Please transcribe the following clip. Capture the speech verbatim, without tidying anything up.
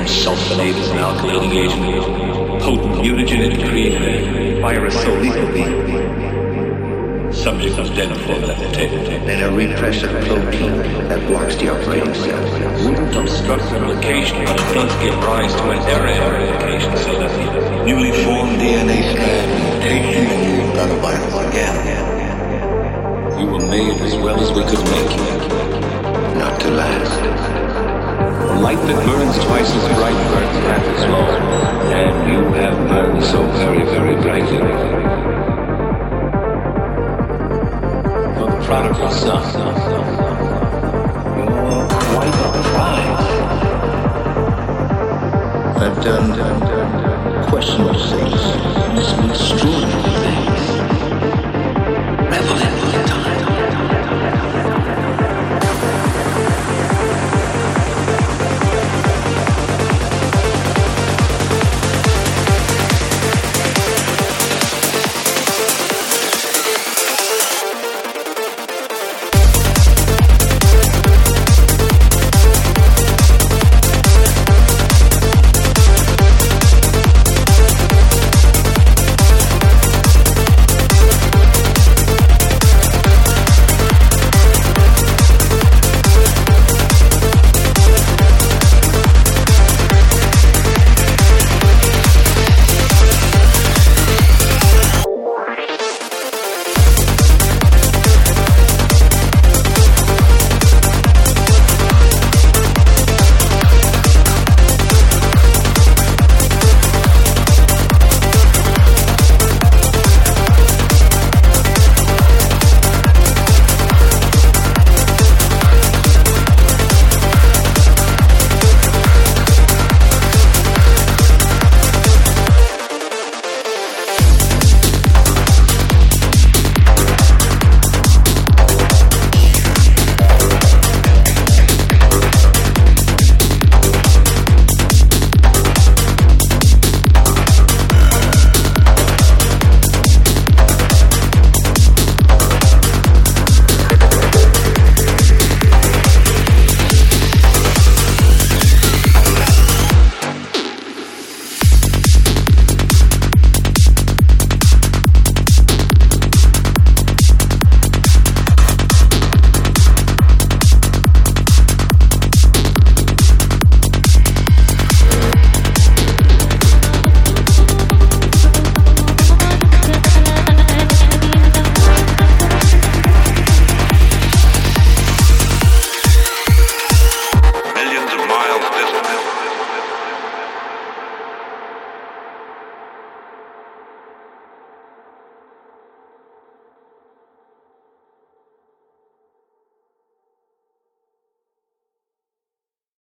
sulfonate is an alkylating agent, potent mutagen to create a virus so lethal subject was dead before that detected. Then a repressor protein that blocks the operating cell. Wouldn't obstruct the replication, but it does give rise to an error in replication so that the newly formed D N A strand mutates and you've got a virus again. We were made as well as we could make you. Not to last. The light that burns twice as bright burns half as long, and you have burned so very, very brightly. Prodigal son, you're quite a prize. I've done questionable things.